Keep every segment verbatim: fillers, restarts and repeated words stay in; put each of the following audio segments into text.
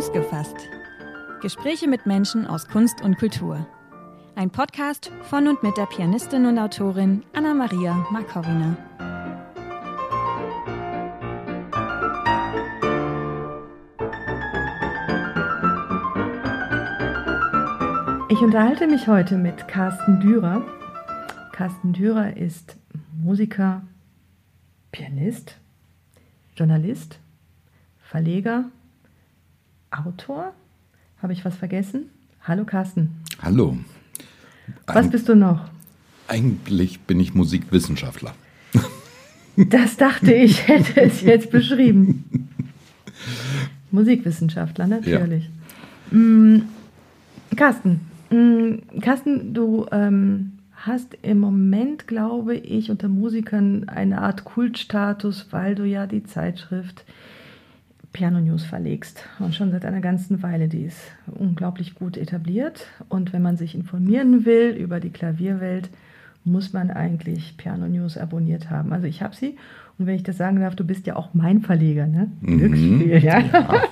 Fuß gefasst. Gespräche mit Menschen aus Kunst und Kultur. Ein Podcast von und mit der Pianistin und Autorin Anna-Maria Markowina. Ich unterhalte mich heute mit Carsten Dürer. Carsten Dürer ist Musiker, Pianist, Journalist, Verleger, Autor. Habe ich was vergessen? Hallo Carsten. Hallo. Was bist du noch? Eigentlich bin ich Musikwissenschaftler. Das dachte ich, hätte es jetzt beschrieben. Musikwissenschaftler, natürlich. Ja. Mm, Carsten, mm, Carsten, du ähm, hast im Moment, glaube ich, unter Musikern eine Art Kultstatus, weil du ja die Zeitschrift Piano News verlegst und schon seit einer ganzen Weile. Die ist unglaublich gut etabliert und wenn man sich informieren will über die Klavierwelt, muss man eigentlich Piano News abonniert haben. Also ich habe sie und wenn ich das sagen darf, du bist ja auch mein Verleger, ne? Mhm. Glücksspiel, ja. ja.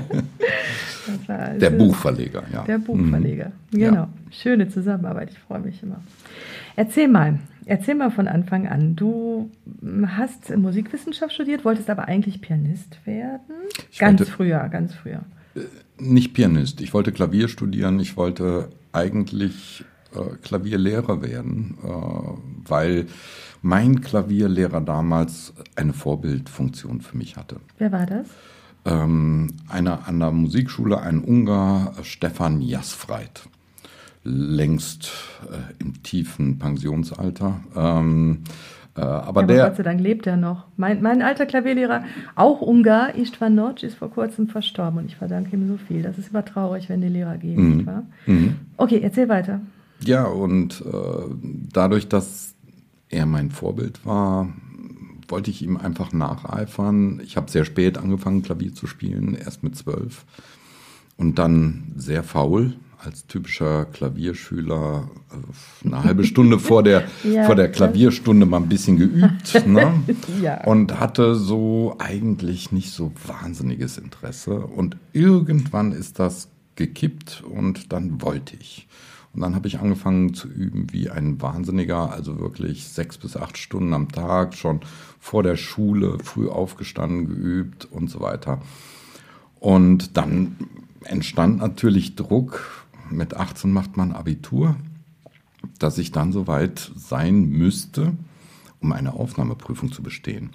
Das war also der Buchverleger, ja. Der Buchverleger, mhm. genau. Ja. Schöne Zusammenarbeit, ich freue mich immer. Erzähl mal, erzähl mal von Anfang an. Du hast Musikwissenschaft studiert, wolltest aber eigentlich Pianist werden? Ich ganz wollte, früher, ganz früher. Nicht Pianist, ich wollte Klavier studieren, ich wollte eigentlich äh, Klavierlehrer werden, äh, weil mein Klavierlehrer damals eine Vorbildfunktion für mich hatte. Wer war das? Ähm, einer an der Musikschule, ein Ungar, Stefan Jasfreit. Längst äh, im tiefen Pensionsalter. Ähm, äh, aber, ja, aber der, Gott sei Dank lebt er noch. Mein, mein alter Klavierlehrer, auch Ungar, Istvan Noc, ist vor kurzem verstorben und ich verdanke ihm so viel. Das ist immer traurig, wenn die Lehrer gehen, mhm. nicht wahr? Mhm. Okay, erzähl weiter. Ja, und äh, dadurch, dass er mein Vorbild war, wollte ich ihm einfach nacheifern. Ich habe sehr spät angefangen, Klavier zu spielen, erst mit zwölf. Und dann sehr faul, als typischer Klavierschüler, eine halbe Stunde vor der, ja, vor der Klavierstunde mal ein bisschen geübt. Ne? Ja. Und hatte so eigentlich nicht so wahnsinniges Interesse. Und irgendwann ist das gekippt und dann wollte ich. Und dann habe ich angefangen zu üben wie ein Wahnsinniger, also wirklich sechs bis acht Stunden am Tag, schon vor der Schule, früh aufgestanden, geübt und so weiter. Und dann entstand natürlich Druck. Mit achtzehn macht man Abitur, dass ich dann soweit sein müsste, um eine Aufnahmeprüfung zu bestehen.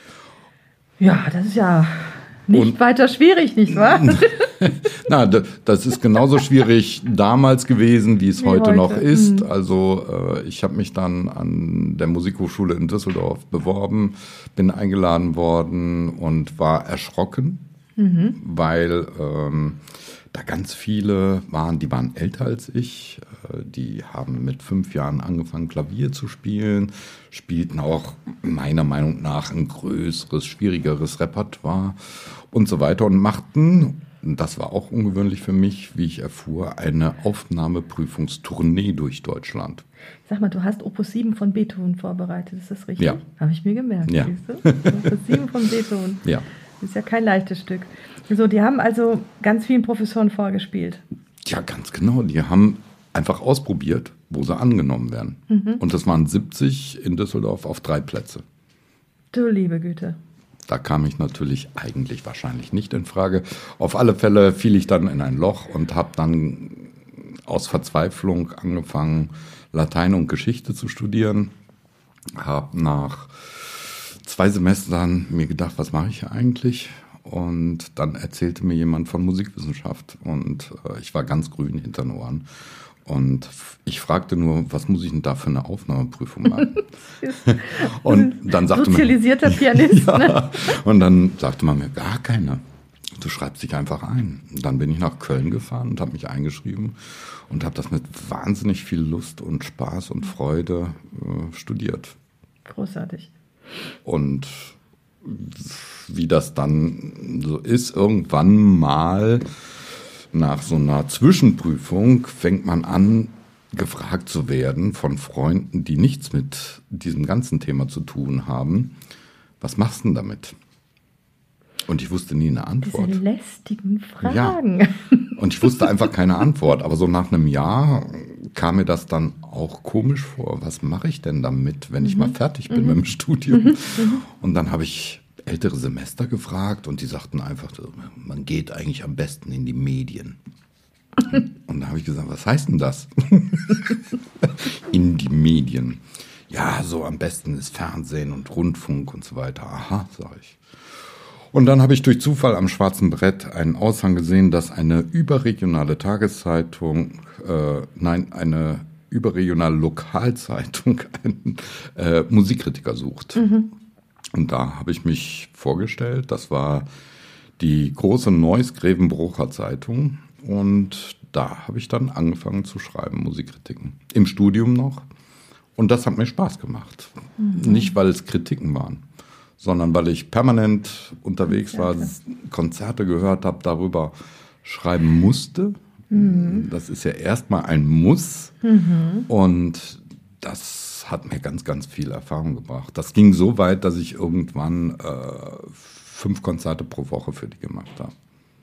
Ja, das ist ja nicht und, weiter schwierig, nicht wahr? Na, das ist genauso schwierig damals gewesen, wie es wie heute, heute noch ist. Also äh, ich habe mich dann an der Musikhochschule in Düsseldorf beworben, bin eingeladen worden und war erschrocken, mhm. weil ähm, da ganz viele waren, die waren älter als ich, die haben mit fünf Jahren angefangen, Klavier zu spielen, spielten auch meiner Meinung nach ein größeres, schwierigeres Repertoire und so weiter und machten, das war auch ungewöhnlich für mich, wie ich erfuhr, eine Aufnahmeprüfungstournee durch Deutschland. Sag mal, du hast Opus sieben von Beethoven vorbereitet, ist das richtig? Ja. Habe ich mir gemerkt, ja. siehst du? Opus sieben von Beethoven. Ja. Das ist ja kein leichtes Stück. So, die haben also ganz vielen Professoren vorgespielt. Ja, ganz genau. Die haben einfach ausprobiert, wo sie angenommen werden. Mhm. Und das waren siebzig in Düsseldorf auf drei Plätze. Du liebe Güte. Da kam ich natürlich eigentlich wahrscheinlich nicht in Frage. Auf alle Fälle fiel ich dann in ein Loch und habe dann aus Verzweiflung angefangen, Latein und Geschichte zu studieren. Habe nach zwei Semestern mir gedacht, was mache ich hier eigentlich? Und dann erzählte mir jemand von Musikwissenschaft und äh, ich war ganz grün hinter den Ohren. Und ich fragte nur, was muss ich denn da für eine Aufnahmeprüfung machen? Und dann sagte Sozialisierter man, Pianist, ja, ne? Und dann sagte man mir, gar keine. Du schreibst dich einfach ein. Und dann bin ich nach Köln gefahren und habe mich eingeschrieben und habe das mit wahnsinnig viel Lust und Spaß und Freude äh, studiert. Großartig. Und wie das dann so ist, irgendwann mal nach so einer Zwischenprüfung fängt man an, gefragt zu werden von Freunden, die nichts mit diesem ganzen Thema zu tun haben. Was machst du denn damit? Und ich wusste nie eine Antwort. Diese lästigen Fragen. Ja. Und ich wusste einfach keine Antwort. Aber so nach einem Jahr kam mir das dann auch komisch vor. Was mache ich denn damit, wenn ich mhm. mal fertig bin mhm. mit dem Studium? Mhm. Und dann habe ich ältere Semester gefragt und die sagten einfach, man geht eigentlich am besten in die Medien. Und da habe ich gesagt, was heißt denn das? In die Medien. Ja, so am besten ist Fernsehen und Rundfunk und so weiter. Aha, sage ich. Und dann habe ich durch Zufall am schwarzen Brett einen Aushang gesehen, dass eine überregionale Tageszeitung, äh, nein, eine überregionale Lokalzeitung einen äh, Musikkritiker sucht. Mhm. Und da habe ich mich vorgestellt, das war die große Neuss-Grevenbrocher Zeitung. Und da habe ich dann angefangen zu schreiben, Musikkritiken. Im Studium noch. Und das hat mir Spaß gemacht. Mhm. Nicht, weil es Kritiken waren, sondern weil ich permanent unterwegs Konzerte. war, Konzerte gehört habe, darüber schreiben musste. Mhm. Das ist ja erstmal ein Muss. Mhm. Und das hat mir ganz, ganz viel Erfahrung gebracht. Das ging so weit, dass ich irgendwann äh, fünf Konzerte pro Woche für die gemacht habe.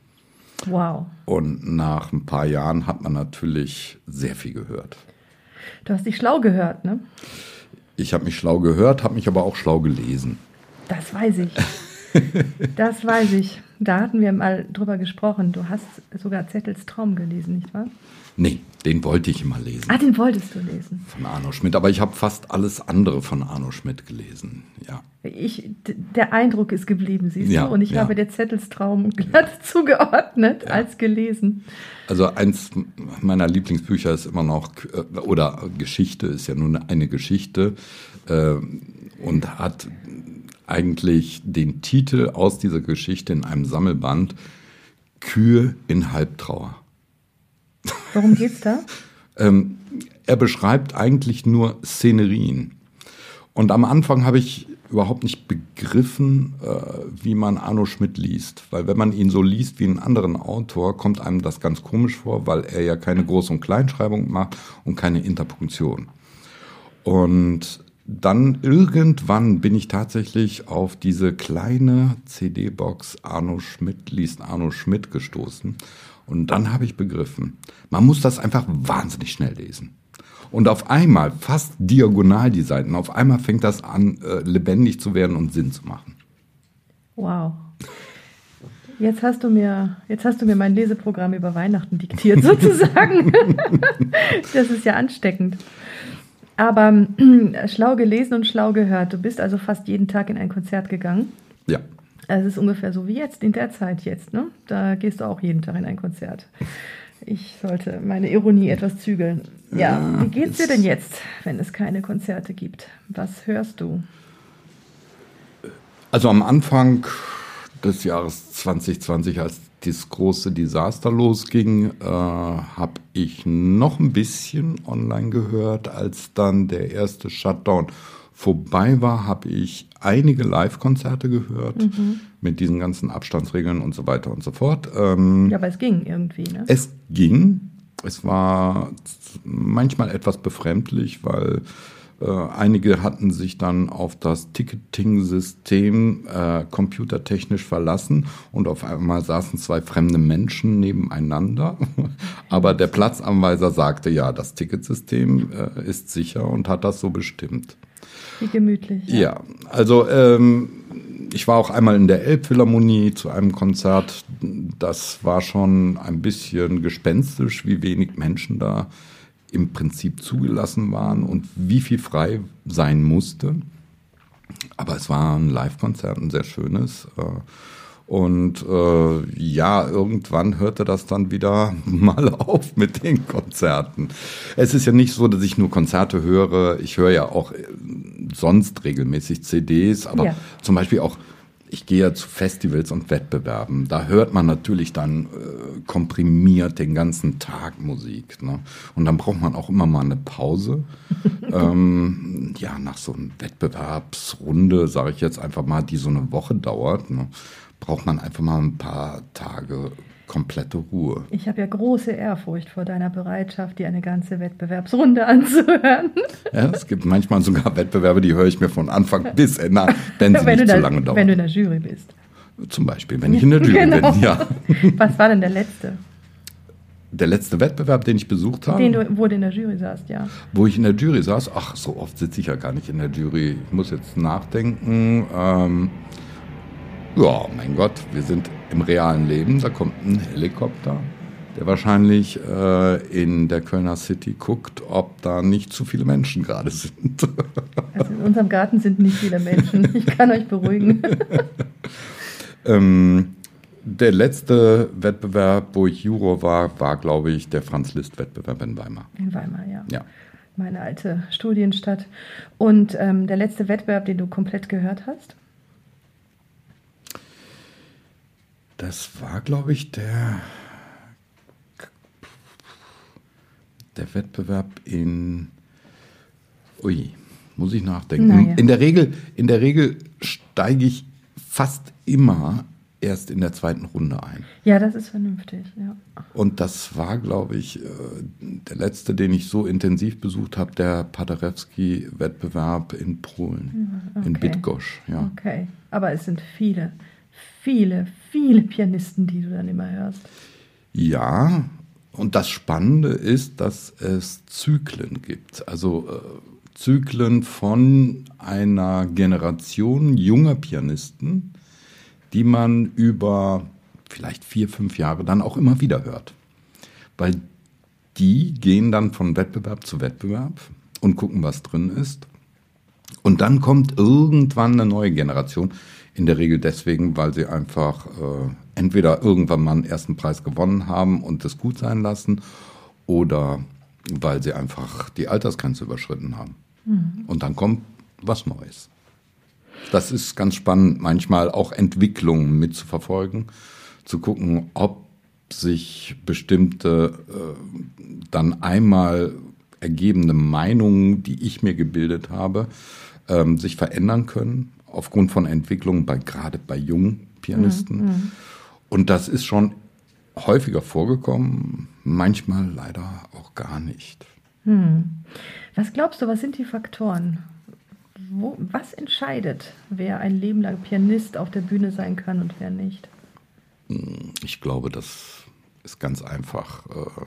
Wow. Und nach ein paar Jahren hat man natürlich sehr viel gehört. Du hast dich schlau gehört, ne? Ich habe mich schlau gehört, habe mich aber auch schlau gelesen. Das weiß ich. Das weiß ich. Da hatten wir mal drüber gesprochen. Du hast sogar Zettels Traum gelesen, nicht wahr? Nee, den wollte ich immer lesen. Ah, den wolltest du lesen. Von Arno Schmidt, aber ich habe fast alles andere von Arno Schmidt gelesen, ja. Ich, der Eindruck ist geblieben, siehst ja, du? Und ich ja. habe der Zettels Traum glatt ja. zugeordnet ja. als gelesen. Also eins meiner Lieblingsbücher ist immer noch, oder Geschichte ist ja nur eine Geschichte äh, und hat eigentlich den Titel aus dieser Geschichte in einem Sammelband Kühe in Halbtrauer. Worum geht's da? ähm, er beschreibt eigentlich nur Szenerien. Und am Anfang habe ich überhaupt nicht begriffen, äh, wie man Arno Schmidt liest. Weil wenn man ihn so liest wie einen anderen Autor, kommt einem das ganz komisch vor, weil er ja keine Groß- und Kleinschreibung macht und keine Interpunktion. Und dann irgendwann bin ich tatsächlich auf diese kleine C D-Box Arno Schmidt liest Arno Schmidt gestoßen. Und dann habe ich begriffen, man muss das einfach wahnsinnig schnell lesen. Und auf einmal, fast diagonal die Seiten, auf einmal fängt das an, äh, lebendig zu werden und Sinn zu machen. Wow. Jetzt hast du mir, jetzt hast du mir mein Leseprogramm über Weihnachten diktiert, sozusagen. Das ist ja ansteckend. Aber äh, schlau gelesen und schlau gehört. Du bist also fast jeden Tag in ein Konzert gegangen. Ja. Also es ist ungefähr so wie jetzt, in der Zeit jetzt, ne? Da gehst du auch jeden Tag in ein Konzert. Ich sollte meine Ironie etwas zügeln. Ja, ja, wie geht's dir denn jetzt, wenn es keine Konzerte gibt? Was hörst du? Also am Anfang des Jahres zwanzig zwanzig, als das große Desaster losging, äh, habe ich noch ein bisschen online gehört. Als dann der erste Shutdown vorbei war, habe ich einige Live-Konzerte gehört, mhm. mit diesen ganzen Abstandsregeln und so weiter und so fort. Ähm, ja, aber es ging irgendwie, ne? Es ging. Es war manchmal etwas befremdlich, weil äh, einige hatten sich dann auf das Ticketing-System äh, computertechnisch verlassen und auf einmal saßen zwei fremde Menschen nebeneinander. Aber der Platzanweiser sagte, ja, das Ticketsystem äh, ist sicher und hat das so bestimmt. Wie gemütlich. Ja, ja, also ähm, ich war auch einmal in der Elbphilharmonie zu einem Konzert. Das war schon ein bisschen gespenstisch, wie wenig Menschen da im Prinzip zugelassen waren und wie viel frei sein musste. Aber es war ein Live-Konzert, ein sehr schönes. Und äh, ja, irgendwann hörte das dann wieder mal auf mit den Konzerten. Es ist ja nicht so, dass ich nur Konzerte höre. Ich höre ja auch sonst regelmäßig C Ds, aber ja. zum Beispiel auch, ich gehe ja zu Festivals und Wettbewerben. Da hört man natürlich dann äh, komprimiert den ganzen Tag Musik. Ne? Und dann braucht man auch immer mal eine Pause. ähm, ja, nach so einer Wettbewerbsrunde, sage ich jetzt einfach mal, die so eine Woche dauert, ne? braucht man einfach mal ein paar Tage komplette Ruhe. Ich habe ja große Ehrfurcht vor deiner Bereitschaft, dir eine ganze Wettbewerbsrunde anzuhören. Ja, es gibt manchmal sogar Wettbewerbe, die höre ich mir von Anfang bis Ende an, wenn sie wenn nicht da, zu lange dauern. Wenn du in der Jury bist. Zum Beispiel, wenn ich in der Jury genau. bin, ja. Was war denn der letzte? Der letzte Wettbewerb, den ich besucht habe? Den du, wo du in der Jury saßt, ja. Wo ich in der Jury saß? Ach, so oft sitze ich ja gar nicht in der Jury. Ich muss jetzt nachdenken. Ähm, ja, mein Gott, wir sind im realen Leben. Da kommt ein Helikopter, der wahrscheinlich äh, in der Kölner City guckt, ob da nicht zu viele Menschen gerade sind. Also in unserem Garten sind nicht viele Menschen. Ich kann euch beruhigen. ähm, Der letzte Wettbewerb, wo ich Juror war, war, glaube ich, der Franz-Liszt-Wettbewerb in Weimar. In Weimar, ja. Ja. Meine alte Studienstadt. Und ähm, der letzte Wettbewerb, den du komplett gehört hast? Das war, glaube ich, der, der Wettbewerb in... Ui, muss ich nachdenken. Naja. In der Regel, in der Regel steige ich fast immer erst in der zweiten Runde ein. Ja, das ist vernünftig, ja. Und das war, glaube ich, der letzte, den ich so intensiv besucht habe, der Paderewski-Wettbewerb in Polen, Okay. in Bydgoszcz. Ja. Okay, aber es sind viele, viele, viele Pianisten, die du dann immer hörst. Ja, und das Spannende ist, dass es Zyklen gibt. Also äh, Zyklen von einer Generation junger Pianisten, die man über vielleicht vier, fünf Jahre dann auch immer wieder hört. Weil die gehen dann von Wettbewerb zu Wettbewerb und gucken, was drin ist. Und dann kommt irgendwann eine neue Generation. In der Regel deswegen, weil sie einfach äh, entweder irgendwann mal einen ersten Preis gewonnen haben und es gut sein lassen oder weil sie einfach die Altersgrenze überschritten haben. Mhm. Und dann kommt was Neues. Das ist ganz spannend, manchmal auch Entwicklungen mitzuverfolgen, zu gucken, ob sich bestimmte äh, dann einmal ergebene Meinungen, die ich mir gebildet habe, ähm, sich verändern können, aufgrund von Entwicklungen, bei, gerade bei jungen Pianisten. Mhm. Und das ist schon häufiger vorgekommen, manchmal leider auch gar nicht. Hm. Was glaubst du, was sind die Faktoren? Wo, was entscheidet, wer ein Leben lang Pianist auf der Bühne sein kann und wer nicht? Ich glaube, das ist ganz einfach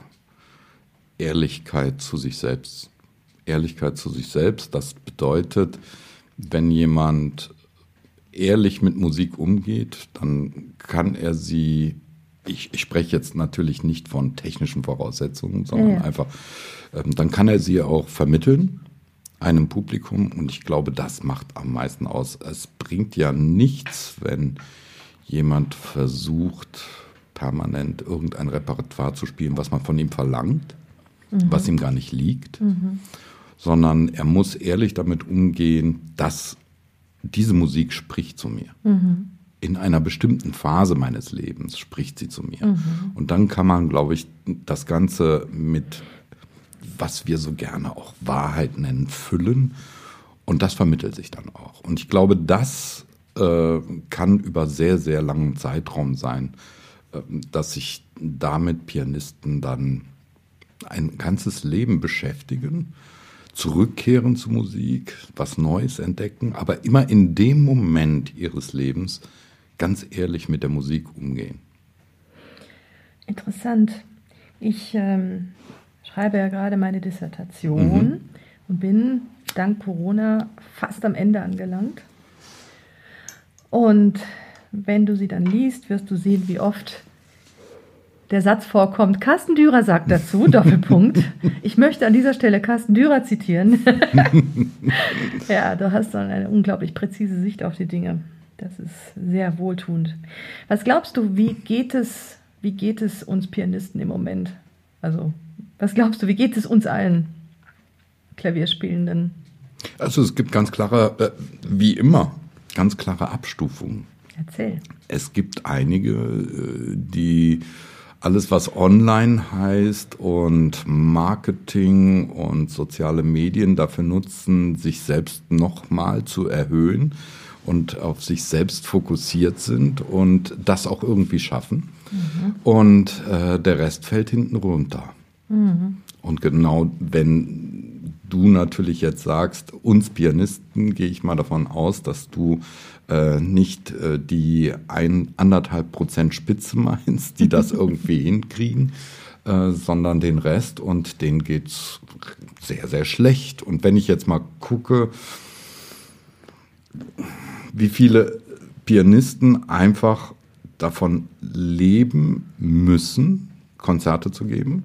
äh, Ehrlichkeit zu sich selbst. Ehrlichkeit zu sich selbst, das bedeutet, wenn jemand ehrlich mit Musik umgeht, dann kann er sie, ich, ich spreche jetzt natürlich nicht von technischen Voraussetzungen, sondern ja. einfach, ähm, dann kann er sie auch vermitteln einem Publikum und ich glaube, das macht am meisten aus. Es bringt ja nichts, wenn jemand versucht, permanent irgendein Repertoire zu spielen, was man von ihm verlangt, mhm. was ihm gar nicht liegt, mhm. sondern er muss ehrlich damit umgehen, dass diese Musik spricht zu mir. Mhm. In einer bestimmten Phase meines Lebens spricht sie zu mir. Mhm. Und dann kann man, glaube ich, das Ganze mit, was wir so gerne auch Wahrheit nennen, füllen. Und das vermittelt sich dann auch. Und ich glaube, das äh, kann über sehr, sehr langen Zeitraum sein, äh, dass sich damit Pianisten dann ein ganzes Leben beschäftigen, zurückkehren zur Musik, was Neues entdecken, aber immer in dem Moment ihres Lebens ganz ehrlich mit der Musik umgehen. Interessant. Ich ähm, schreibe ja gerade meine Dissertation mhm. und bin dank Corona fast am Ende angelangt. Und wenn du sie dann liest, wirst du sehen, wie oft der Satz vorkommt, Carsten Dürer sagt dazu, Doppelpunkt. Ich möchte an dieser Stelle Carsten Dürer zitieren. Ja, du hast dann eine unglaublich präzise Sicht auf die Dinge. Das ist sehr wohltuend. Was glaubst du, wie geht es, wie geht es uns Pianisten im Moment? Also, was glaubst du, wie geht es uns allen Klavierspielenden? Also es gibt ganz klare, äh, wie immer, ganz klare Abstufungen. Erzähl. Es gibt einige, die alles, was online heißt und Marketing und soziale Medien dafür nutzen, sich selbst nochmal zu erhöhen und auf sich selbst fokussiert sind und das auch irgendwie schaffen. Mhm. Und äh, der Rest fällt hinten runter. Mhm. Und genau wenn du natürlich jetzt sagst, uns Pianisten, gehe ich mal davon aus, dass du äh, nicht äh, die ein, anderthalb Prozent Spitze meinst, die das irgendwie hinkriegen, äh, sondern den Rest, und denen geht's sehr, sehr schlecht. Und wenn ich jetzt mal gucke, wie viele Pianisten einfach davon leben müssen, Konzerte zu geben.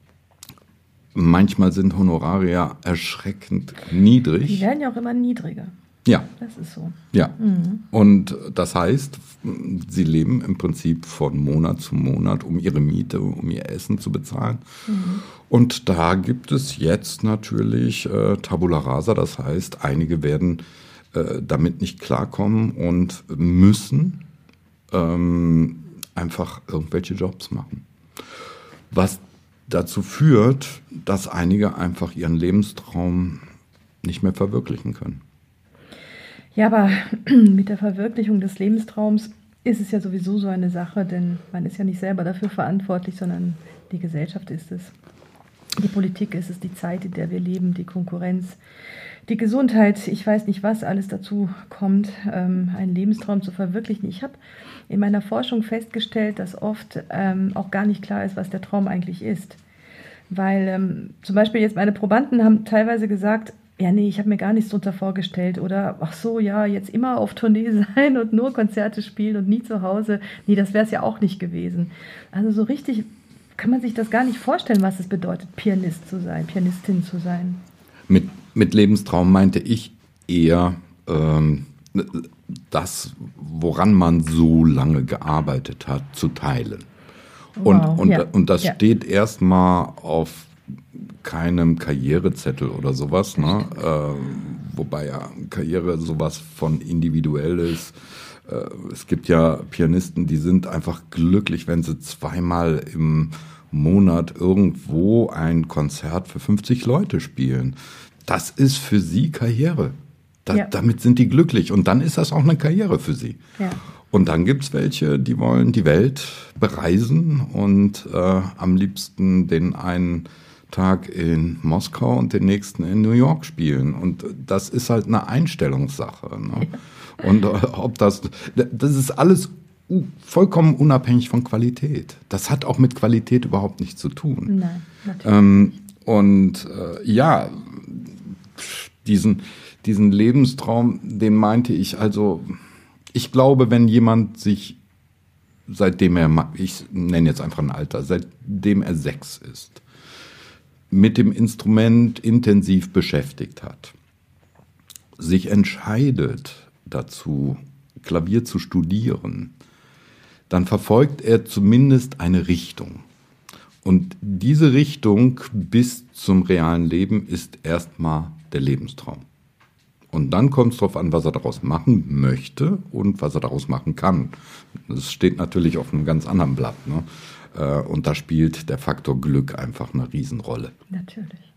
Manchmal sind Honorare ja erschreckend niedrig. Die werden ja auch immer niedriger. Ja. Das ist so. Ja. Mhm. Und das heißt, sie leben im Prinzip von Monat zu Monat, um ihre Miete, um ihr Essen zu bezahlen. Mhm. Und da gibt es jetzt natürlich äh, Tabula Rasa. Das heißt, einige werden äh, damit nicht klarkommen und müssen ähm, einfach irgendwelche Jobs machen. Was dazu führt, dass einige einfach ihren Lebenstraum nicht mehr verwirklichen können. Ja, aber mit der Verwirklichung des Lebenstraums ist es ja sowieso so eine Sache, denn man ist ja nicht selber dafür verantwortlich, sondern die Gesellschaft ist es. Die Politik ist es, die Zeit, in der wir leben, die Konkurrenz, die Gesundheit, ich weiß nicht, was alles dazu kommt, ähm, einen Lebenstraum zu verwirklichen. Ich habe in meiner Forschung festgestellt, dass oft ähm, auch gar nicht klar ist, was der Traum eigentlich ist. Weil ähm, zum Beispiel jetzt meine Probanden haben teilweise gesagt, ja nee, ich habe mir gar nichts drunter vorgestellt, oder ach so, ja, jetzt immer auf Tournee sein und nur Konzerte spielen und nie zu Hause. Nee, das wäre es ja auch nicht gewesen. Also so richtig kann man sich das gar nicht vorstellen, was es bedeutet, Pianist zu sein, Pianistin zu sein. Mit, mit Lebenstraum meinte ich eher ähm, das, woran man so lange gearbeitet hat, zu teilen. Und, Wow, und, ja. und das ja. steht erstmal auf keinem Karrierezettel oder sowas, ne? Äh, wobei ja Karriere sowas von individuell ist. Äh, es gibt ja Pianisten, die sind einfach glücklich, wenn sie zweimal im Monat irgendwo ein Konzert für fünfzig Leute spielen. Das ist für sie Karriere. Da, ja. Damit sind die glücklich, und dann ist das auch eine Karriere für sie. Ja. Und dann gibt's welche, die wollen die Welt bereisen und äh, am liebsten den einen Tag in Moskau und den nächsten in New York spielen. Und das ist halt eine Einstellungssache. Ne? Ja. Und äh, ob das, das ist alles vollkommen unabhängig von Qualität. Das hat auch mit Qualität überhaupt nichts zu tun. Nein, natürlich. Ähm, und äh, ja, diesen, diesen Lebenstraum, den meinte ich, also ich glaube, wenn jemand sich, seitdem er, ich nenne jetzt einfach ein Alter, seitdem er sechs ist, mit dem Instrument intensiv beschäftigt hat, sich entscheidet dazu, Klavier zu studieren, dann verfolgt er zumindest eine Richtung. Und diese Richtung bis zum realen Leben ist erstmal der Lebenstraum. Und dann kommt es darauf an, was er daraus machen möchte und was er daraus machen kann. Das steht natürlich auf einem ganz anderen Blatt, ne? Und da spielt der Faktor Glück einfach eine Riesenrolle. Natürlich.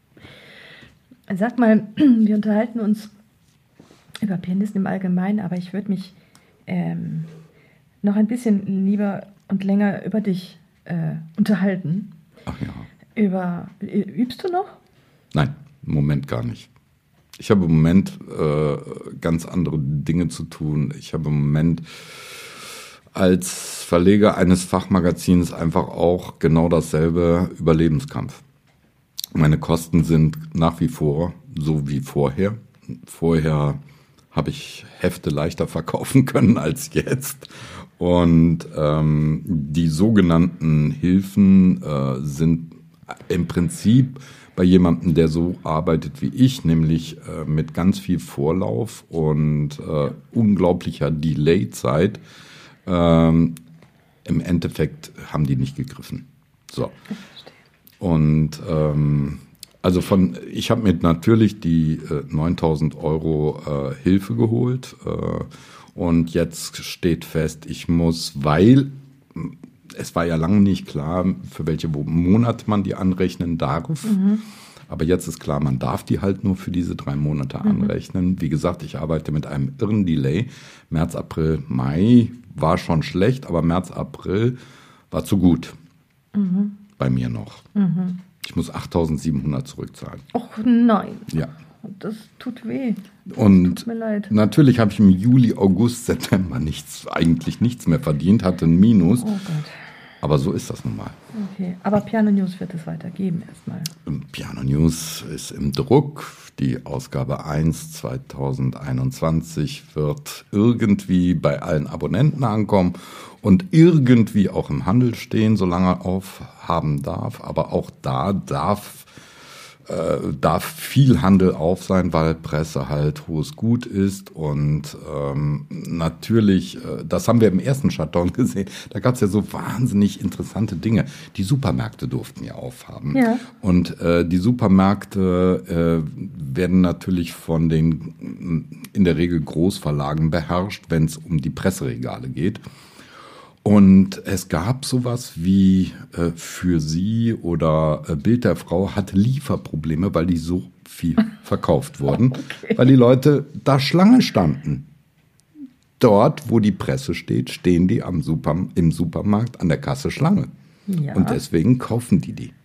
Sag mal, wir unterhalten uns über Pianisten im Allgemeinen, aber ich würde mich ähm, noch ein bisschen lieber und länger über dich äh, unterhalten. Ach ja. Über, übst du noch? Nein, im Moment gar nicht. Ich habe im Moment äh, ganz andere Dinge zu tun. Ich habe im Moment als Verleger eines Fachmagazins einfach auch genau dasselbe Überlebenskampf. Meine Kosten sind nach wie vor so wie vorher. Vorher habe ich Hefte leichter verkaufen können als jetzt. Und ähm, die sogenannten Hilfen äh, sind im Prinzip bei jemandem, der so arbeitet wie ich, nämlich äh, mit ganz viel Vorlauf und äh, unglaublicher Delay-Zeit. Ähm, im Endeffekt haben die nicht gegriffen. So. Und ähm, also von, ich habe mir natürlich die äh, neuntausend Euro äh, Hilfe geholt äh, und jetzt steht fest, ich muss, weil es war ja lange nicht klar, für welche Monate man die anrechnen darf. Mhm. Aber jetzt ist klar, man darf die halt nur für diese drei Monate mhm. anrechnen. Wie gesagt, ich arbeite mit einem irren Delay. März, April, Mai war schon schlecht, aber März, April war zu gut. Mhm. Bei mir noch. Mhm. Ich muss achttausendsiebenhundert zurückzahlen. Och nein. Ja. Das tut weh. Das Und tut mir leid. natürlich habe ich im Juli, August, September nichts, eigentlich nichts mehr verdient, hatte ein Minus. Oh Gott. Aber so ist das nun mal. Okay, aber Piano News wird es weitergeben erstmal. Piano News ist im Druck. Die Ausgabe eins zweitausendeinundzwanzig wird irgendwie bei allen Abonnenten ankommen und irgendwie auch im Handel stehen, solange er aufhaben darf. Aber auch da darf Äh, darf viel Handel auf sein, weil Presse halt hohes Gut ist und ähm, natürlich, äh, das haben wir im ersten Shutdown gesehen, da gab es ja so wahnsinnig interessante Dinge. Die Supermärkte durften ja aufhaben ja. und äh, die Supermärkte äh, werden natürlich von den in der Regel Großverlagen beherrscht, wenn es um die Presseregale geht. Und es gab sowas wie äh, für sie oder äh, Bild der Frau hatte Lieferprobleme, weil die so viel verkauft wurden, okay. Weil die Leute da Schlange standen. Dort, wo die Presse steht, stehen die am Super, im Supermarkt an der Kasse Schlange. Ja. Und deswegen kaufen die die.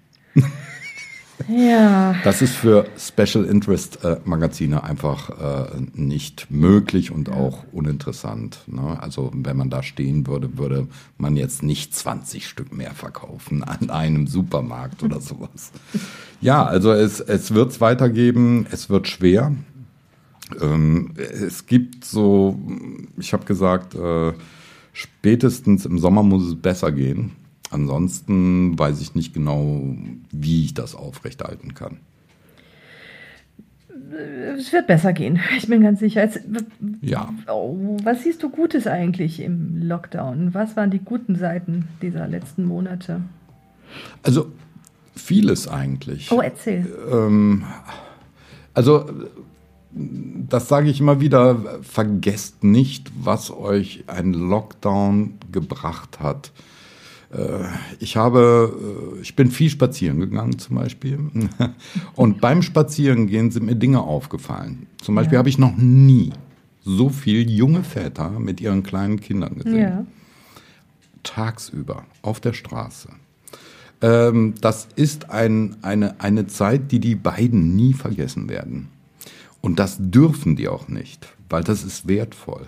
Ja. Das ist für Special Interest äh, Magazine einfach äh, nicht möglich und auch uninteressant. Ne? Also wenn man da stehen würde, würde man jetzt nicht zwanzig Stück mehr verkaufen an einem Supermarkt oder sowas. Ja, also es, es wird es weitergeben, es wird schwer. Ähm, es gibt so, ich habe gesagt, äh, spätestens im Sommer muss es besser gehen. Ansonsten weiß ich nicht genau, wie ich das aufrechterhalten kann. Es wird besser gehen, ich bin ganz sicher. Es, ja. Oh, was siehst du Gutes eigentlich im Lockdown? Was waren die guten Seiten dieser letzten Monate? Also vieles eigentlich. Oh, erzähl. Ähm, also das sage ich immer wieder, vergesst nicht, was euch ein Lockdown gebracht hat. Ich habe, ich bin viel spazieren gegangen zum Beispiel und beim Spazierengehen sind mir Dinge aufgefallen. Zum Beispiel ja. habe ich noch nie so viel junge Väter mit ihren kleinen Kindern gesehen. Ja. Tagsüber auf der Straße. Das ist ein, eine, eine Zeit, die die beiden nie vergessen werden. Und das dürfen die auch nicht, weil das ist wertvoll.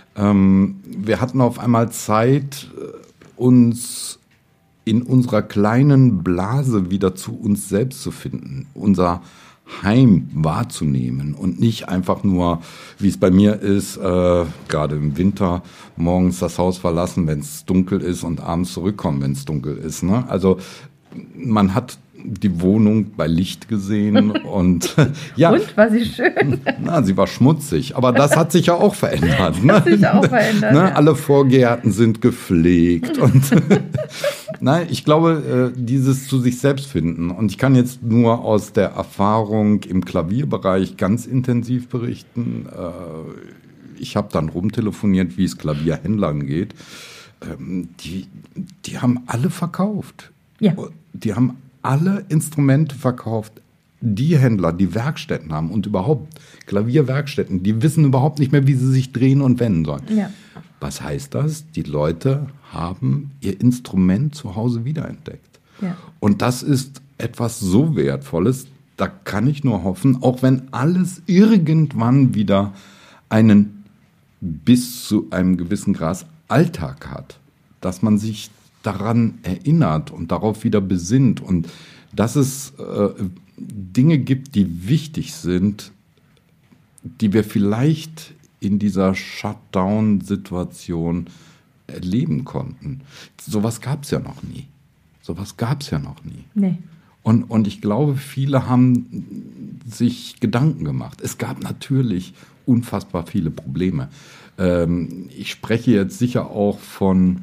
Wir hatten auf einmal Zeit, uns in unserer kleinen Blase wieder zu uns selbst zu finden, unser Heim wahrzunehmen und nicht einfach nur, wie es bei mir ist, äh, gerade im Winter, morgens das Haus verlassen, wenn es dunkel ist und abends zurückkommen, wenn es dunkel ist. Ne? Also man hat die Wohnung bei Licht gesehen und ja. Und war sie schön? Na, sie war schmutzig, aber das hat sich ja auch verändert. Ne? Das hat sich auch verändert. Ne? Ja. Alle Vorgärten sind gepflegt und nein, ich glaube, dieses zu sich selbst finden und ich kann jetzt nur aus der Erfahrung im Klavierbereich ganz intensiv berichten. Ich habe dann rumtelefoniert, wie es Klavierhändlern geht. Die, die haben alle verkauft. Ja. Die haben alle Instrumente verkauft, die Händler, die Werkstätten haben und überhaupt Klavierwerkstätten, die wissen überhaupt nicht mehr, wie sie sich drehen und wenden sollen. Ja. Was heißt das? Die Leute haben ihr Instrument zu Hause wiederentdeckt. Ja. Und das ist etwas so Wertvolles, da kann ich nur hoffen, auch wenn alles irgendwann wieder einen bis zu einem gewissen Grad Alltag hat, dass man sich daran erinnert und darauf wieder besinnt und dass es äh, Dinge gibt, die wichtig sind, die wir vielleicht in dieser Shutdown-Situation erleben konnten. Sowas gab es ja noch nie. Sowas gab es ja noch nie. Nee. Und, und ich glaube, viele haben sich Gedanken gemacht. Es gab natürlich unfassbar viele Probleme. Ähm, ich spreche jetzt sicher auch von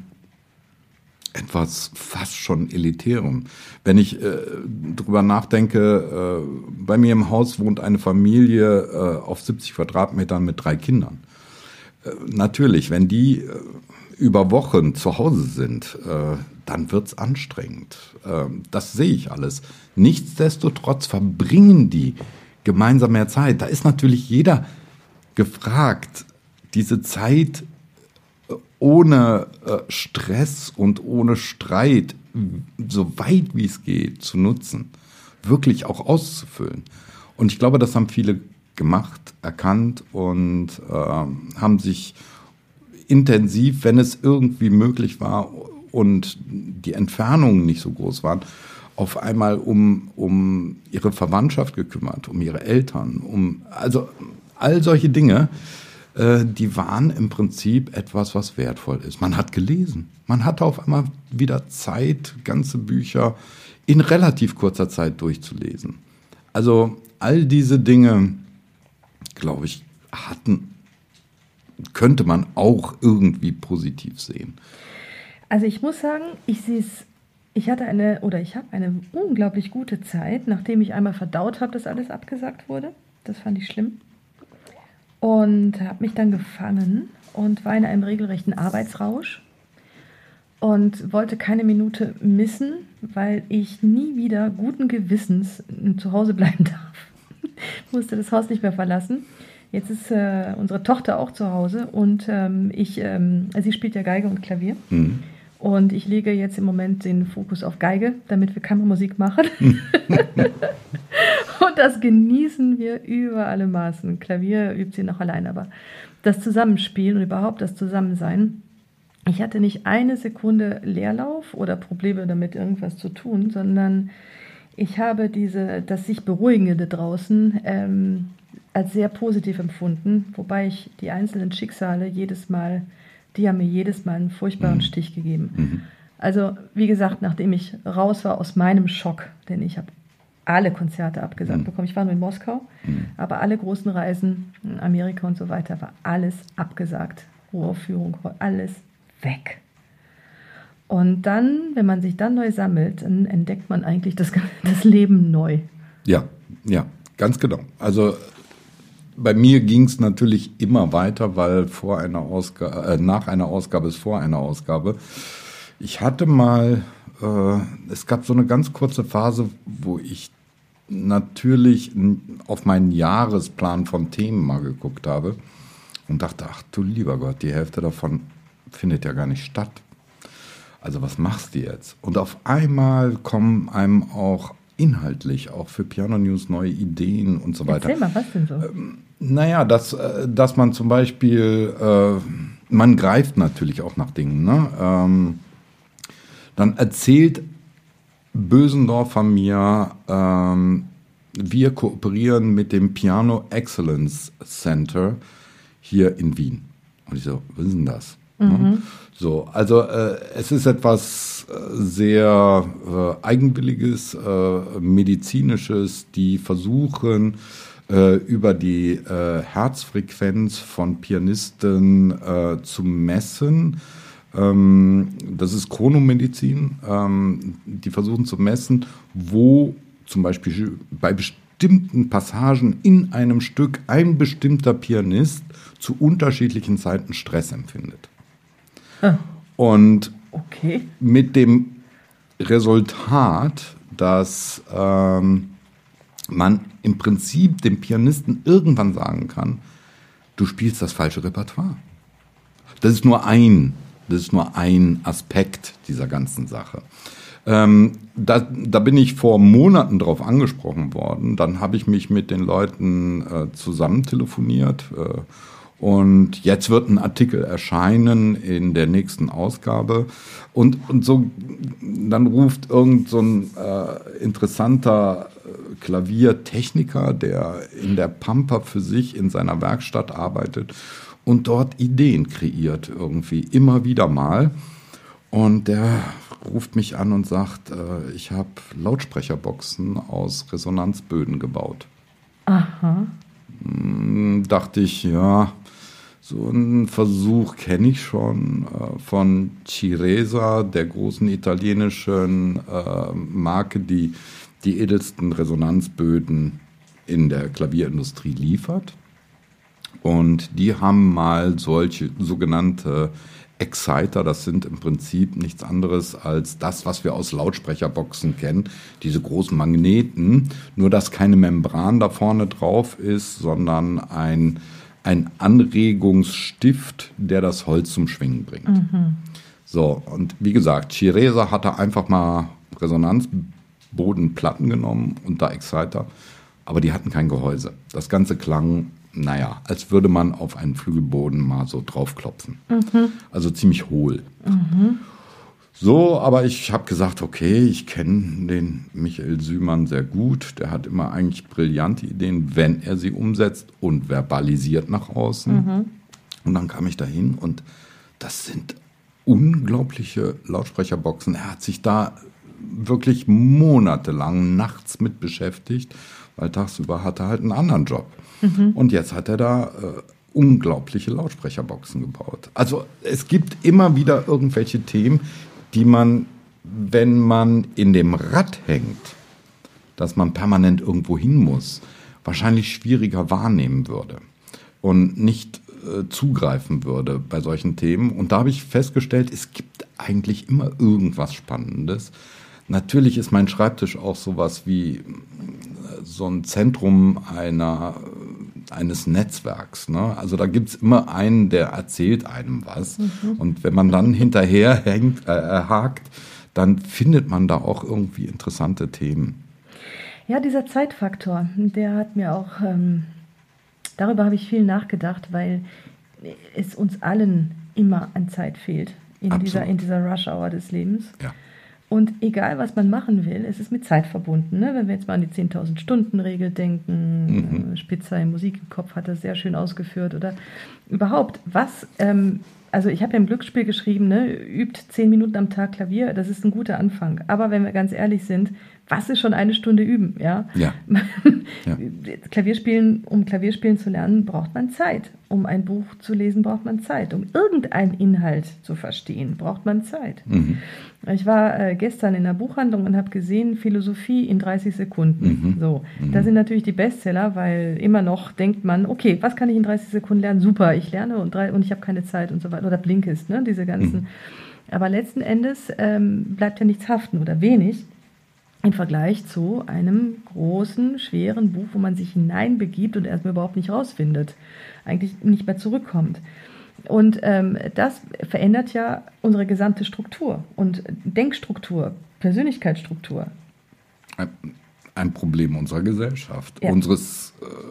etwas fast schon Elitärem. Wenn ich äh, drüber nachdenke, äh, bei mir im Haus wohnt eine Familie äh, auf siebzig Quadratmetern mit drei Kindern. Äh, natürlich, wenn die äh, über Wochen zu Hause sind, äh, dann wird's anstrengend. Äh, das sehe ich alles. Nichtsdestotrotz verbringen die gemeinsam mehr Zeit. Da ist natürlich jeder gefragt, diese Zeit ohne äh, Stress und ohne Streit, so weit wie es geht, zu nutzen. wirklich auch auszufüllen. Und ich glaube, das haben viele gemacht, erkannt und äh, haben sich intensiv, wenn es irgendwie möglich war und die Entfernungen nicht so groß waren, auf einmal um, um ihre Verwandtschaft gekümmert, um ihre Eltern, um also all solche Dinge, äh, die waren im Prinzip etwas, was wertvoll ist. Man hat gelesen. Man hatte auf einmal wieder Zeit, ganze Bücher in relativ kurzer Zeit durchzulesen. Also all diese Dinge, glaube ich, hatten, könnte man auch irgendwie positiv sehen. Also ich muss sagen, ich sehe es, ich hatte eine, oder ich habe eine unglaublich gute Zeit, nachdem ich einmal verdaut habe, dass alles abgesagt wurde. Das fand ich schlimm. Und habe mich dann gefangen und war in einem regelrechten Arbeitsrausch und wollte keine Minute missen, weil ich nie wieder guten Gewissens zu Hause bleiben darf. Musste das Haus nicht mehr verlassen. Jetzt ist äh, unsere Tochter auch zu Hause und ähm, ich, ähm, sie spielt ja Geige und Klavier. Mhm. Und ich lege jetzt im Moment den Fokus auf Geige, damit wir Kammermusik machen. Und das genießen wir über alle Maßen. Klavier übt sie noch allein, aber das Zusammenspielen und überhaupt das Zusammensein. Ich hatte nicht eine Sekunde Leerlauf oder Probleme damit, irgendwas zu tun, sondern ich habe diese, das sich Beruhigende draußen ähm, als sehr positiv empfunden, wobei ich die einzelnen Schicksale jedes Mal, die haben mir jedes Mal einen furchtbaren mhm. Stich gegeben. Mhm. Also wie gesagt, nachdem ich raus war aus meinem Schock, denn ich habe alle Konzerte abgesagt mhm. bekommen. Ich war nur in Moskau, mhm. aber alle großen Reisen in Amerika und so weiter war alles abgesagt. Uraufführung, alles weg. Und dann, wenn man sich dann neu sammelt, dann entdeckt man eigentlich das, das Leben neu. Ja, ja, ganz genau. Also bei mir ging es natürlich immer weiter, weil vor einer Ausgabe, äh, nach einer Ausgabe ist vor einer Ausgabe. Ich hatte mal, äh, es gab so eine ganz kurze Phase, wo ich natürlich auf meinen Jahresplan von Themen mal geguckt habe und dachte, ach du lieber Gott, die Hälfte davon findet ja gar nicht statt. Also was machst du jetzt? Und auf einmal kommen einem auch inhaltlich, auch für Piano News, neue Ideen und so weiter. Erzähl mal, was denn so? Ähm, naja, dass, dass man zum Beispiel, äh, man greift natürlich auch nach Dingen. Ne? Ähm, dann erzählt Bösendorfer mir, ähm, wir kooperieren mit dem Piano Excellence Center hier in Wien. Und ich so, was ist denn das? Mhm. Ne? So, also äh, es ist etwas äh, sehr äh, Eigenwilliges, äh, Medizinisches, die versuchen, äh, über die äh, Herzfrequenz von Pianisten äh, zu messen. Ähm, das ist Chronomedizin. Ähm, die versuchen zu messen, wo zum Beispiel bei bestimmten Passagen in einem Stück ein bestimmter Pianist zu unterschiedlichen Zeiten Stress empfindet. Ah. Und okay. Mit dem Resultat, dass ähm, man im Prinzip dem Pianisten irgendwann sagen kann, du spielst das falsche Repertoire. Das ist nur ein, das ist nur ein Aspekt dieser ganzen Sache. Ähm, da, da bin ich vor Monaten drauf angesprochen worden. Dann habe ich mich mit den Leuten äh, zusammen telefoniert. Äh, und jetzt wird ein Artikel erscheinen in der nächsten Ausgabe. Und, und so, dann ruft irgend so ein äh, interessanter Klaviertechniker, der in der Pampa für sich in seiner Werkstatt arbeitet und dort Ideen kreiert irgendwie immer wieder mal. Und der ruft mich an und sagt, äh, ich habe Lautsprecherboxen aus Resonanzböden gebaut. Aha. Hm, dachte ich, ja, so einen Versuch kenne ich schon äh, von Ciresa, der großen italienischen äh, Marke, die die edelsten Resonanzböden in der Klavierindustrie liefert. Und die haben mal solche sogenannte Exciter, das sind im Prinzip nichts anderes als das, was wir aus Lautsprecherboxen kennen, diese großen Magneten, nur dass keine Membran da vorne drauf ist, sondern ein, ein Anregungsstift, der das Holz zum Schwingen bringt. Mhm. So, und wie gesagt, Ciresa hatte einfach mal Resonanzböden Bodenplatten genommen und da Exciter, aber die hatten kein Gehäuse. Das Ganze klang, naja, als würde man auf einen Flügelboden mal so draufklopfen. Mhm. Also ziemlich hohl. Mhm. So, aber ich habe gesagt, okay, ich kenne den Michael Sümann sehr gut. Der hat immer eigentlich brillante Ideen, wenn er sie umsetzt und verbalisiert nach außen. Mhm. Und dann kam ich dahin und das sind unglaubliche Lautsprecherboxen. Er hat sich da wirklich monatelang nachts mit beschäftigt, weil tagsüber hatte er halt einen anderen Job. Mhm. Und jetzt hat er da äh, unglaubliche Lautsprecherboxen gebaut. Also es gibt immer wieder irgendwelche Themen, die man, wenn man in dem Rad hängt, dass man permanent irgendwo hin muss, wahrscheinlich schwieriger wahrnehmen würde und nicht äh, zugreifen würde bei solchen Themen. Und da habe ich festgestellt, es gibt eigentlich immer irgendwas Spannendes. Natürlich ist mein Schreibtisch auch sowas wie so ein Zentrum einer, eines Netzwerks. Ne? Also da gibt es immer einen, der erzählt einem was. Mhm. Und wenn man dann hinterher hängt, äh, hakt, dann findet man da auch irgendwie interessante Themen. Ja, dieser Zeitfaktor, der hat mir auch, ähm, darüber habe ich viel nachgedacht, weil es uns allen immer an Zeit fehlt in, dieser, in dieser Rush-Hour des Lebens. Ja. Und egal, was man machen will, es ist mit Zeit verbunden. Ne? Wenn wir jetzt mal an die zehntausend-Stunden-Regel denken, mhm. Spitzer im Musik im Kopf hat das sehr schön ausgeführt. Oder überhaupt, was, ähm, also ich habe ja im Glücksspiel geschrieben, ne, übt zehn Minuten am Tag Klavier, das ist ein guter Anfang. Aber wenn wir ganz ehrlich sind, was ist schon eine Stunde üben? Ja? Ja. ja. Klavierspielen, um Klavierspielen zu lernen, braucht man Zeit. Um ein Buch zu lesen, braucht man Zeit. Um irgendeinen Inhalt zu verstehen, braucht man Zeit. Mhm. Ich war äh, gestern in der Buchhandlung und habe gesehen, Philosophie in dreißig Sekunden. Mhm. So, mhm. Das sind natürlich die Bestseller, weil immer noch denkt man, okay, was kann ich in dreißig Sekunden lernen? Super, ich lerne und, drei, und ich habe keine Zeit und so weiter. Oder Blinkist, ne? Diese ganzen. Mhm. Aber letzten Endes ähm, bleibt ja nichts haften oder wenig im Vergleich zu einem großen, schweren Buch, wo man sich hineinbegibt und erstmal überhaupt nicht rausfindet, eigentlich nicht mehr zurückkommt. Und ähm, das verändert ja unsere gesamte Struktur und Denkstruktur, Persönlichkeitsstruktur. Ein, ein Problem unserer Gesellschaft, ja. unseres,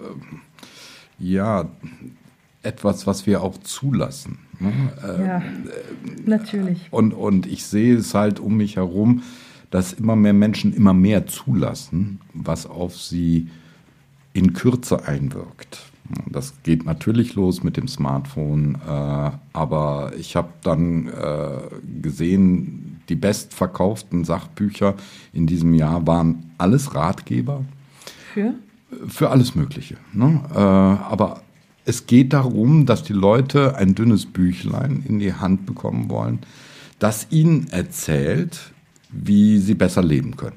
äh, ja, etwas, was wir auch zulassen. Ne? Äh, ja, natürlich. Und, und ich sehe es halt um mich herum, dass immer mehr Menschen immer mehr zulassen, was auf sie in Kürze einwirkt. Das geht natürlich los mit dem Smartphone, äh, aber ich habe dann äh, gesehen, die bestverkauften Sachbücher in diesem Jahr waren alles Ratgeber. Für? Für alles Mögliche. Ne? Äh, aber es geht darum, dass die Leute ein dünnes Büchlein in die Hand bekommen wollen, das ihnen erzählt, wie sie besser leben können.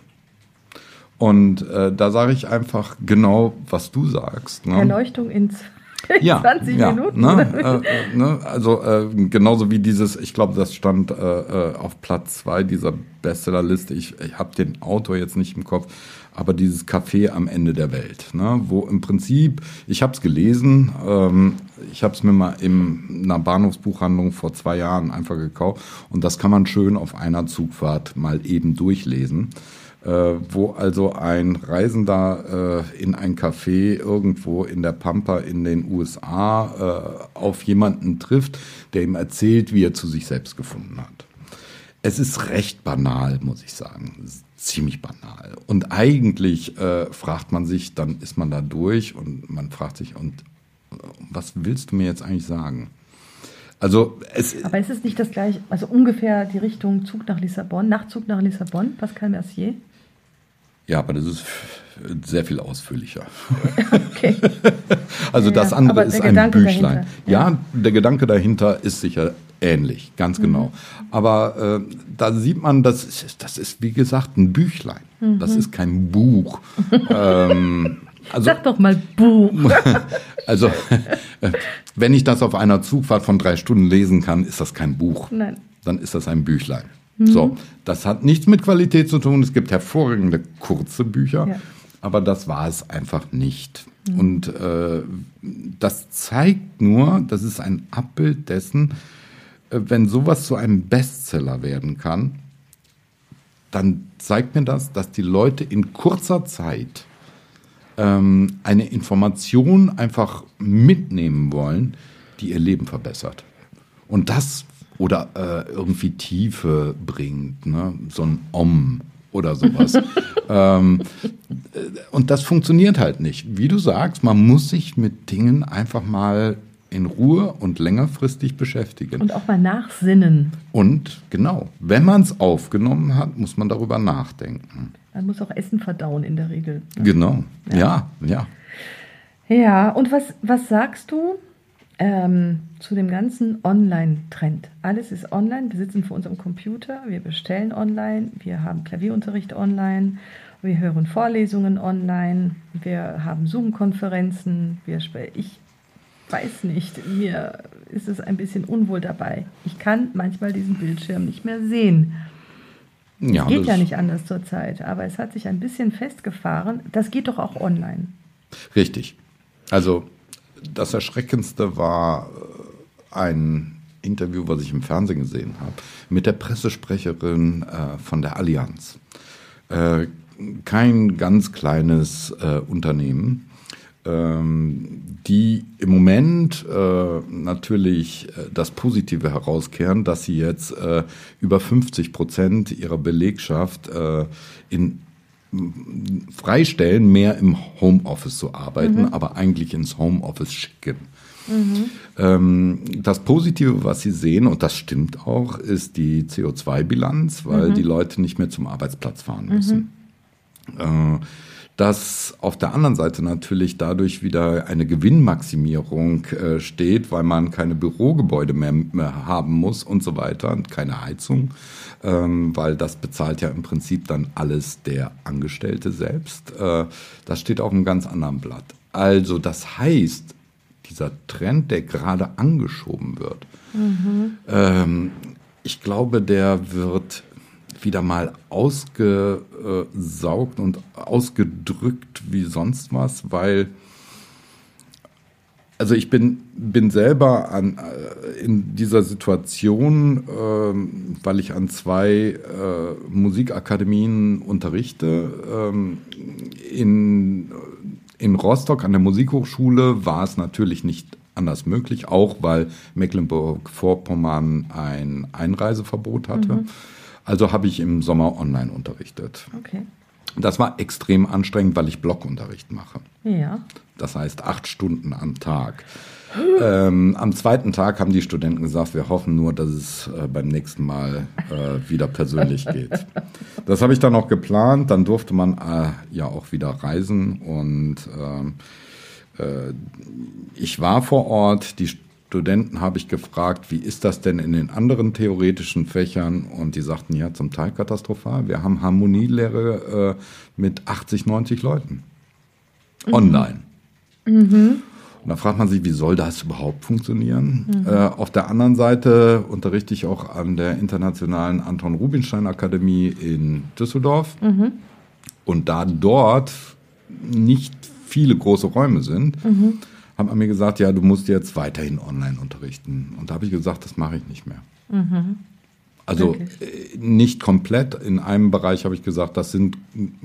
Und äh, da sage ich einfach genau, was du sagst. Ne? Erleuchtung in ja, zwanzig ja, Minuten. Ne? Äh, ne? Also äh, genauso wie dieses, ich glaube, das stand äh, auf Platz zwei dieser Bestsellerliste. Ich, ich habe den Autor jetzt nicht im Kopf, aber dieses Café am Ende der Welt, ne? Wo im Prinzip, ich habe es gelesen, ähm, ich habe es mir mal in einer Bahnhofsbuchhandlung vor zwei Jahren einfach gekauft und das kann man schön auf einer Zugfahrt mal eben durchlesen. Äh, wo also ein Reisender äh, in ein Café irgendwo in der Pampa in den U S A äh, auf jemanden trifft, der ihm erzählt, wie er zu sich selbst gefunden hat. Es ist recht banal, muss ich sagen. Es ist ziemlich banal. Und eigentlich äh, fragt man sich, dann ist man da durch und man fragt sich, und äh, was willst du mir jetzt eigentlich sagen? Also es Aber ist es nicht das gleiche, also ungefähr die Richtung Zug nach Lissabon, Nachtzug nach Lissabon, Pascal Mercier? Ja, aber das ist sehr viel ausführlicher. Okay. Also ja, das andere ist ein Gedanke Büchlein. Ja. ja, der Gedanke dahinter ist sicher ähnlich, ganz genau. Mhm. Aber äh, da sieht man, das ist, das ist wie gesagt ein Büchlein. Mhm. Das ist kein Buch. ähm, also, Sag doch mal Buch. Also, wenn ich das auf einer Zugfahrt von drei Stunden lesen kann, ist das kein Buch. Nein. Dann ist das ein Büchlein. Mhm. So, das hat nichts mit Qualität zu tun. Es gibt hervorragende kurze Bücher, ja. aber das war es einfach nicht. Mhm. Und äh, das zeigt nur, das ist ein Abbild dessen, äh, wenn sowas zu einem Bestseller werden kann, dann zeigt mir das, dass die Leute in kurzer Zeit ähm, eine Information einfach mitnehmen wollen, die ihr Leben verbessert. Und das oder äh, irgendwie Tiefe bringt, ne? So ein Om oder sowas. ähm, und das funktioniert halt nicht. Wie du sagst, man muss sich mit Dingen einfach mal in Ruhe und längerfristig beschäftigen. Und auch mal nachsinnen. Und genau, wenn man es aufgenommen hat, muss man darüber nachdenken. Man muss auch Essen verdauen in der Regel. Ne? Genau, ja, ja. Ja, ja. Und was, was sagst du ähm, zu dem ganzen Online-Trend? Alles ist online, wir sitzen vor unserem Computer, wir bestellen online, wir haben Klavierunterricht online, wir hören Vorlesungen online, wir haben Zoom-Konferenzen, wir sp- ich weiß nicht, mir ist es ein bisschen unwohl dabei. Ich kann manchmal diesen Bildschirm nicht mehr sehen. Ja, geht das ja nicht anders zurzeit, aber es hat sich ein bisschen festgefahren. Das geht doch auch online. Richtig. Also das Erschreckendste war ein Interview, was ich im Fernsehen gesehen habe, mit der Pressesprecherin äh, von der Allianz. Äh, kein ganz kleines äh, Unternehmen, die im Moment äh, natürlich äh, das Positive herauskehren, dass sie jetzt äh, über fünfzig Prozent ihrer Belegschaft äh, in freistellen, mehr im Homeoffice zu arbeiten, mhm. aber eigentlich ins Homeoffice schicken. Mhm. Ähm, das Positive, was sie sehen, und das stimmt auch, ist die C O zwei Bilanz, weil mhm. die Leute nicht mehr zum Arbeitsplatz fahren müssen. Mhm. Äh, dass auf der anderen Seite natürlich dadurch wieder eine Gewinnmaximierung äh, steht, weil man keine Bürogebäude mehr, mehr haben muss und so weiter und keine Heizung, ähm, weil das bezahlt ja im Prinzip dann alles der Angestellte selbst. Äh, das steht auf einem ganz anderen Blatt. Also das heißt, dieser Trend, der gerade angeschoben wird, mhm. ähm, ich glaube, der wird wieder mal ausgesaugt und ausgedrückt wie sonst was, weil also ich bin, bin selber an, in dieser Situation, ähm, weil ich an zwei äh, Musikakademien unterrichte. Ähm, in, in Rostock an der Musikhochschule war es natürlich nicht anders möglich, auch weil Mecklenburg-Vorpommern ein Einreiseverbot hatte. Mhm. Also habe ich im Sommer online unterrichtet. Okay. Das war extrem anstrengend, weil ich Blockunterricht mache. Ja. Das heißt acht Stunden am Tag. ähm, am zweiten Tag haben die Studenten gesagt, wir hoffen nur, dass es äh, beim nächsten Mal äh, wieder persönlich geht. Das habe ich dann auch geplant. Dann durfte man äh, ja auch wieder reisen. Und äh, äh, ich war vor Ort. Die Studenten habe ich gefragt, wie ist das denn in den anderen theoretischen Fächern? Und die sagten, ja, zum Teil katastrophal. Wir haben Harmonielehre äh, mit achtzig, neunzig Leuten. Mhm. Online. Mhm. Und da fragt man sich, wie soll das überhaupt funktionieren? Mhm. Äh, auf der anderen Seite unterrichte ich auch an der Internationalen Anton Rubinstein Akademie in Düsseldorf. Mhm. Und da dort nicht viele große Räume sind, mhm. haben an mir gesagt, ja, du musst jetzt weiterhin online unterrichten. Und da habe ich gesagt, das mache ich nicht mehr. Mhm. Also Wirklich? Nicht komplett. In einem Bereich habe ich gesagt, das sind,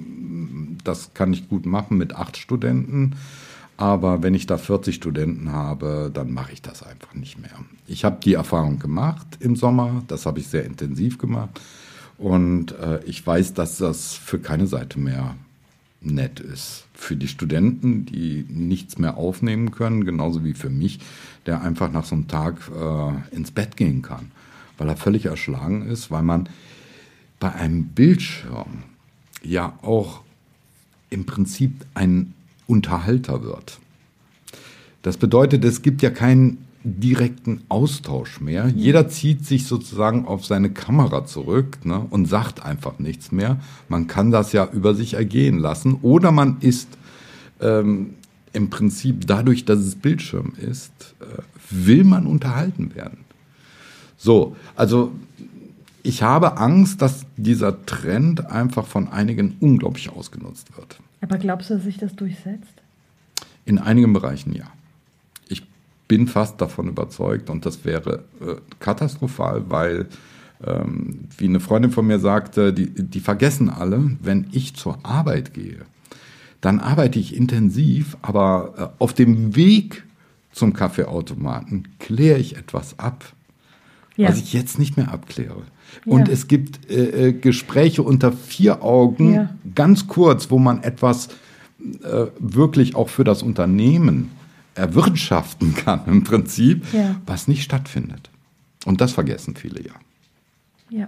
das kann ich gut machen mit acht Studenten. Aber wenn ich da vierzig Studenten habe, dann mache ich das einfach nicht mehr. Ich habe die Erfahrung gemacht im Sommer. Das habe ich sehr intensiv gemacht. Und äh, ich weiß, dass das für keine Seite mehr nett ist. Für die Studenten, die nichts mehr aufnehmen können, genauso wie für mich, der einfach nach so einem Tag äh, ins Bett gehen kann, weil er völlig erschlagen ist, weil man bei einem Bildschirm ja auch im Prinzip ein Unterhalter wird. Das bedeutet, es gibt ja keinen direkten Austausch mehr. Ja. Jeder zieht sich sozusagen auf seine Kamera zurück, ne, und sagt einfach nichts mehr. Man kann das ja über sich ergehen lassen. Oder man ist ähm, im Prinzip dadurch, dass es Bildschirm ist, äh, will man unterhalten werden. So, also ich habe Angst, dass dieser Trend einfach von einigen unglaublich ausgenutzt wird. Aber glaubst du, dass sich das durchsetzt? In einigen Bereichen ja. Ich bin fast davon überzeugt und das wäre äh, katastrophal, weil Ähm, wie eine Freundin von mir sagte, die, die vergessen alle, wenn ich zur Arbeit gehe, dann arbeite ich intensiv, aber äh, auf dem Weg zum Kaffeeautomaten kläre ich etwas ab, ja. was ich jetzt nicht mehr abkläre. Ja. Und es gibt äh, Gespräche unter vier Augen, ja. ganz kurz, wo man etwas äh, wirklich auch für das Unternehmen erwirtschaften kann im Prinzip, ja. was nicht stattfindet. Und das vergessen viele ja. Ja.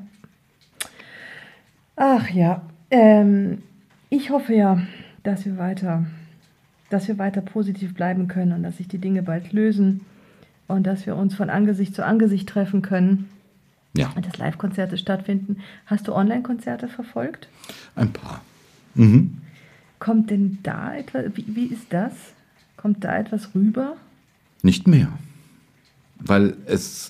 Ach ja, ähm, ich hoffe ja, dass wir weiter, dass wir weiter positiv bleiben können und dass sich die Dinge bald lösen und dass wir uns von Angesicht zu Angesicht treffen können. Ja. Und dass Live-Konzerte stattfinden. Hast du Online-Konzerte verfolgt? Ein paar. Mhm. Kommt denn da etwas, wie, wie ist das? Kommt da etwas rüber? Nicht mehr. Weil es,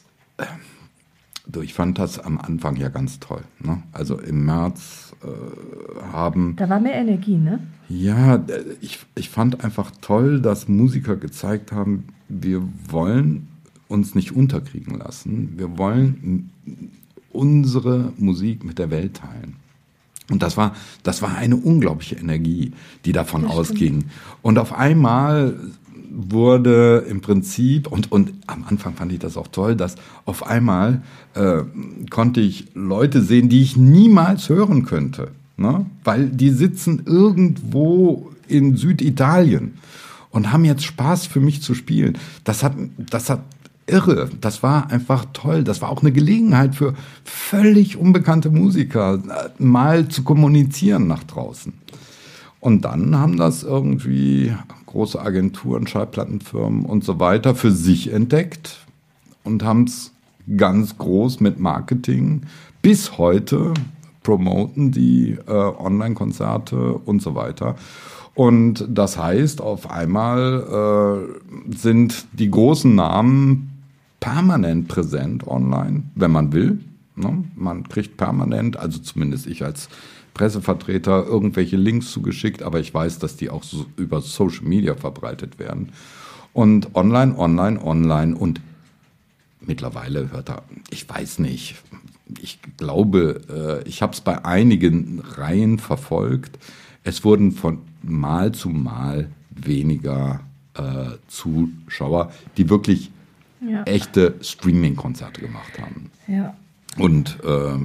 du, ich fand das am Anfang ja ganz toll. Ne? Also im März äh, haben... Da war mehr Energie, ne? Ja, ich, ich fand einfach toll, dass Musiker gezeigt haben, wir wollen uns nicht unterkriegen lassen. Wir wollen unsere Musik mit der Welt teilen. Und das war, das war eine unglaubliche Energie, die davon das ausging. Stimmt. Und auf einmal wurde im Prinzip, und, und am Anfang fand ich das auch toll, dass auf einmal äh, konnte ich Leute sehen, die ich niemals hören könnte. Ne? Weil die sitzen irgendwo in Süditalien und haben jetzt Spaß für mich zu spielen. Das hat, das hat irre. Das war einfach toll. Das war auch eine Gelegenheit für völlig unbekannte Musiker, mal zu kommunizieren nach draußen. Und dann haben das irgendwie große Agenturen, Schallplattenfirmen und so weiter für sich entdeckt und haben es ganz groß mit Marketing bis heute promoten, die äh, Online-Konzerte und so weiter. Und das heißt, auf einmal äh, sind die großen Namen permanent präsent online, wenn man will. Ne? Man kriegt permanent, also zumindest ich als Pressevertreter, irgendwelche Links zugeschickt, aber ich weiß, dass die auch so über Social Media verbreitet werden. Und online, online, online und mittlerweile hört er, ich weiß nicht, ich glaube, ich habe es bei einigen Reihen verfolgt, es wurden von Mal zu Mal weniger äh, Zuschauer, die wirklich ja. echte Streaming-Konzerte gemacht haben. Ja. Und äh,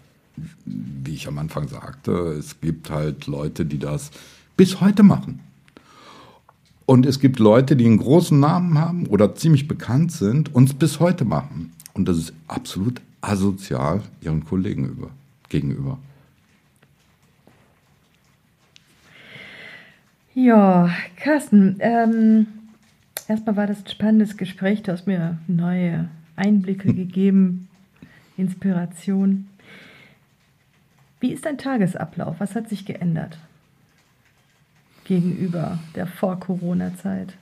wie ich am Anfang sagte, es gibt halt Leute, die das bis heute machen. Und es gibt Leute, die einen großen Namen haben oder ziemlich bekannt sind und es bis heute machen. Und das ist absolut asozial ihren Kollegen über, gegenüber. Ja, Carsten, ähm, erstmal war das ein spannendes Gespräch. Du hast mir neue Einblicke hm. gegeben, Inspiration. Wie ist dein Tagesablauf? Was hat sich geändert gegenüber der Vor-Corona-Zeit?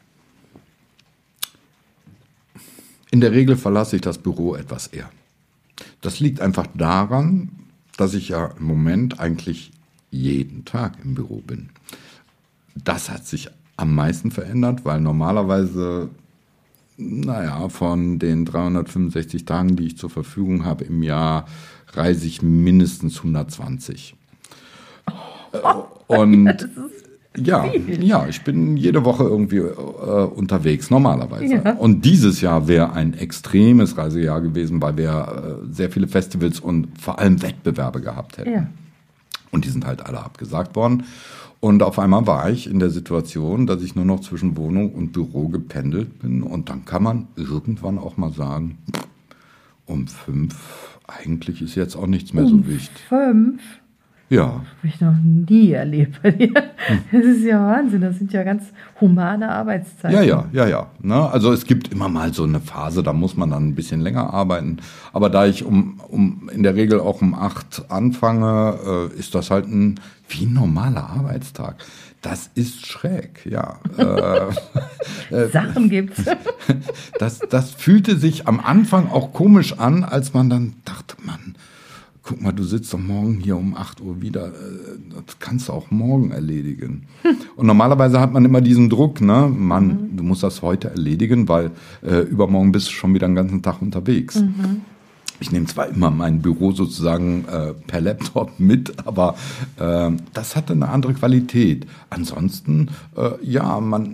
In der Regel verlasse ich das Büro etwas eher. Das liegt einfach daran, dass ich ja im Moment eigentlich jeden Tag im Büro bin. Das hat sich am meisten verändert, weil normalerweise, naja, von den dreihundertfünfundsechzig Tagen, die ich zur Verfügung habe im Jahr, reise ich mindestens hundertzwanzig. Oh, und ja, ja, ja, ich bin jede Woche irgendwie äh, unterwegs, normalerweise. Ja. Und dieses Jahr wäre ein extremes Reisejahr gewesen, weil wir äh, sehr viele Festivals und vor allem Wettbewerbe gehabt hätten. Ja. Und die sind halt alle abgesagt worden. Und auf einmal war ich in der Situation, dass ich nur noch zwischen Wohnung und Büro gependelt bin. Und dann kann man irgendwann auch mal sagen, um fünf, eigentlich ist jetzt auch nichts mehr um so wichtig. Fünf? Ja. Habe ich noch nie erlebt bei dir. Das ist ja Wahnsinn, das sind ja ganz humane Arbeitszeiten. Ja, ja, ja, ja. Ne? Also es gibt immer mal so eine Phase, da muss man dann ein bisschen länger arbeiten. Aber da ich um, um in der Regel auch um acht anfange, äh, ist das halt ein wie ein normaler Arbeitstag. Das ist schräg, ja. äh, Sachen gibt's. das, das fühlte sich am Anfang auch komisch an, als man dann dachte, Mann, guck mal, du sitzt doch morgen hier um acht Uhr wieder, das kannst du auch morgen erledigen. Und normalerweise hat man immer diesen Druck, ne, Mann, mhm. du musst das heute erledigen, weil äh, übermorgen bist du schon wieder den ganzen Tag unterwegs. Mhm. Ich nehme zwar immer mein Büro sozusagen äh, per Laptop mit, aber äh, das hatte eine andere Qualität. Ansonsten, äh, ja, man,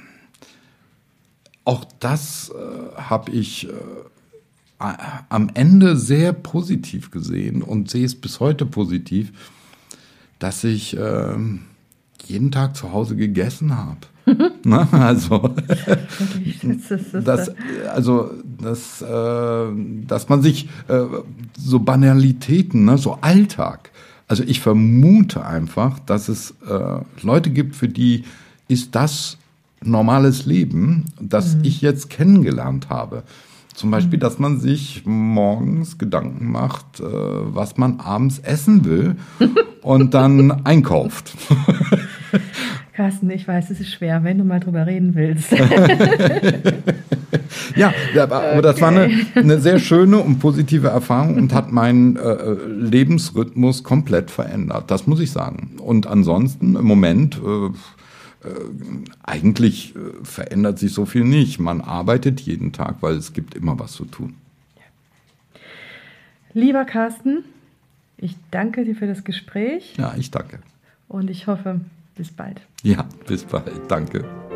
auch das äh, habe ich äh, am Ende sehr positiv gesehen und sehe es bis heute positiv, dass ich äh, jeden Tag zu Hause gegessen habe. Na, also, das, also das, äh, dass man sich äh, so Banalitäten, ne, so Alltag, also ich vermute einfach, dass es äh, Leute gibt, für die ist das normales Leben, das mhm. ich jetzt kennengelernt habe. Zum Beispiel, dass man sich morgens Gedanken macht, äh, was man abends essen will und dann einkauft. Carsten, ich weiß, es ist schwer, wenn du mal drüber reden willst. Ja, aber okay. Das war eine, eine sehr schöne und positive Erfahrung und hat meinen äh, Lebensrhythmus komplett verändert. Das muss ich sagen. Und ansonsten im Moment, äh, äh, eigentlich äh, verändert sich so viel nicht. Man arbeitet jeden Tag, weil es gibt immer was zu tun. Lieber Carsten, ich danke dir für das Gespräch. Ja, ich danke. Und ich hoffe, bis bald. Ja, bis bald. Danke.